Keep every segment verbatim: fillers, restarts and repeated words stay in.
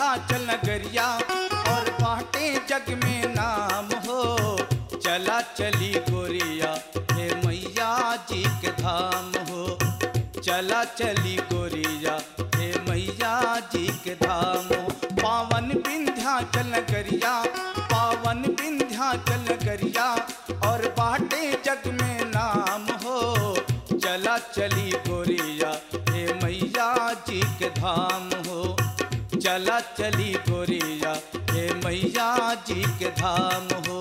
विंध्याचल नगरिया और बाटे जग में नाम हो। चला चली गोरिया हे मैया जी के धाम हो। चला चली गोरिया हे मैया जी के धाम हो। पावन विंध्याचल नगरिया, पावन विंध्याचल नगरिया और बाटे जग में नाम हो। चला चली गोरिया हे मैया जी के धाम हो। चला चली गोरिया हे मैया जी के धाम हो।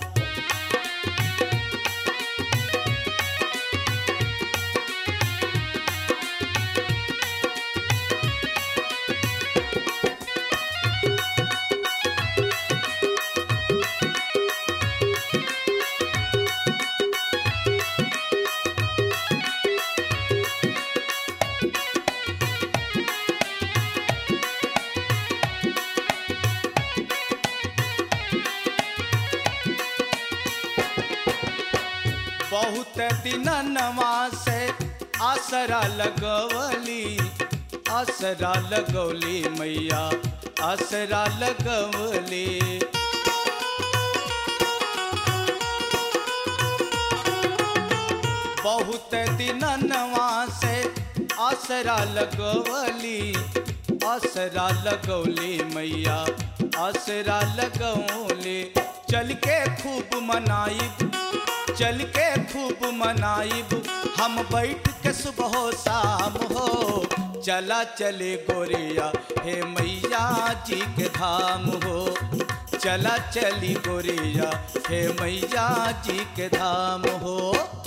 बहुत दिननवा से आसरा लगवली, आसरा लगवली मैया आसरा लगवली। बहुत दिननवा से आसरा लगवली, आसरा लगवली मैया आसरा लगवली। चल के खूब मनाइब, चल के खूब मनाइब हम बैठ के सुबह शाम हो। चला चले गोरिया हे मैया जी के धाम हो। चला चली गोरिया हे मैया जी के धाम हो।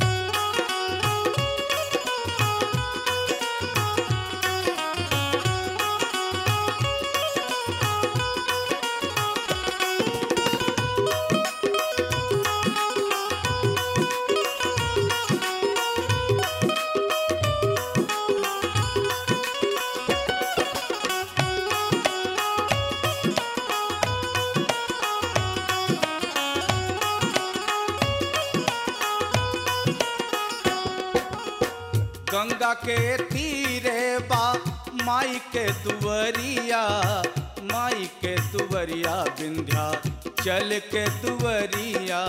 गंगा के तीरे बा माई के दुवरिया, माई के दुवरिया विंध्या चल के दुवरिया।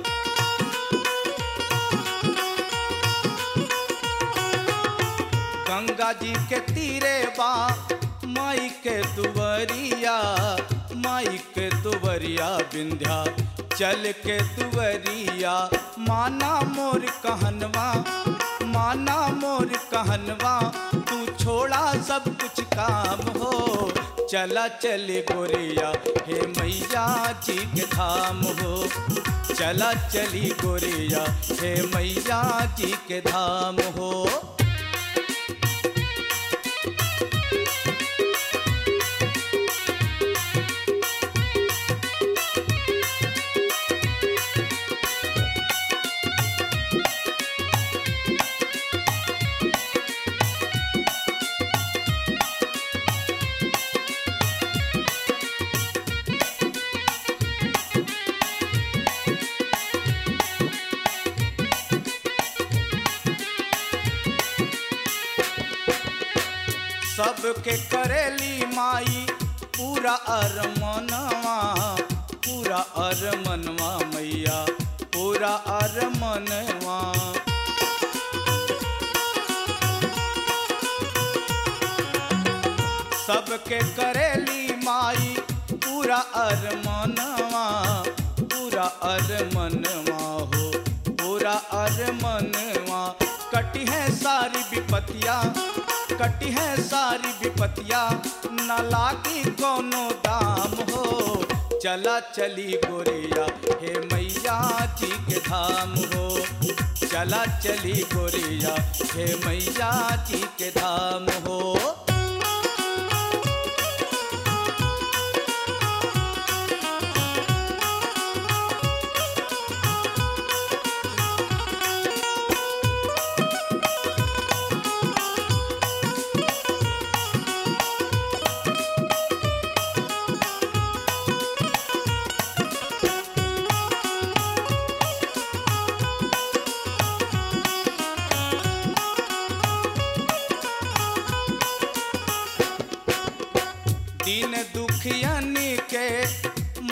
गंगा जी के तीरे बा माई के दुवरिया, माई के दुवरिया विंध्या चल के दुवरिया। माना मोर कहनवा, माना मोर कहनवा तू छोड़ा सब कुछ काम हो। चला चले गोरिया हे मैया जी के धाम हो। चला चली गोरिया हे मैया जी के धाम हो। सबके करेली माई पूरा अरमनवा, पूरा अरमनवा मैया पूरा अरमनवा। सबके करेली माई पूरा अरमनवा, पूरा अरमनवा हो पूरा अरमनवा। कटी है सारी विपतिया, कटी है सारी विपतिया न लागी कोनो दाम हो। चला चली गोरिया हे मैया जी के धाम हो। चला चली गोरिया हे मैया जी के धाम हो। दीन दुखिया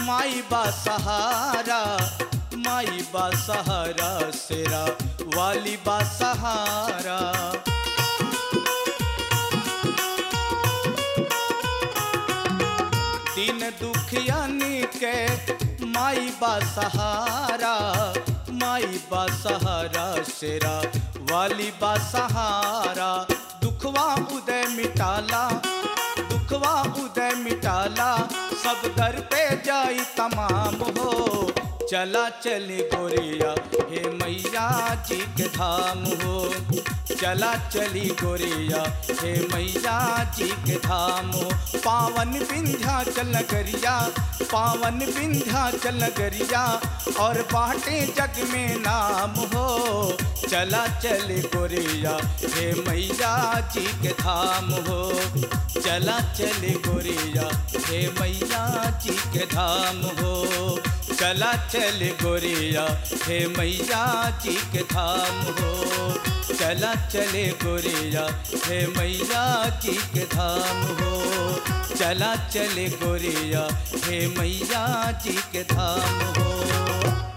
माई बा सहारा, माई बा सहारा, शेरा वाली बा सहारा। दीन दुखियानी के माई बा सहारा, माई बा सहारा, शेरा वाली बा सहारा। दुखवा उदय मिटाला, दुखवा उदय मिटाला, सब दर पे जाई तमाम हो। चला चले गोरिया हे मैया जी के धाम हो, चला चली गोरिया हे मैया जी के धाम हो। पावन विंध्याचल नगरिया, पावन विंध्याचल नगरिया, और बाटे जग में नाम हो। चला चले गोरिया हे मैया जी के धाम हो, चला चले गोरिया हे मैया जी के धाम हो। चला चले गोरिया हे मैया जी के धाम हो, चला चले गोरिया हे मैया जी के धाम हो। चला चले गोरिया हे मैया जी के धाम हो।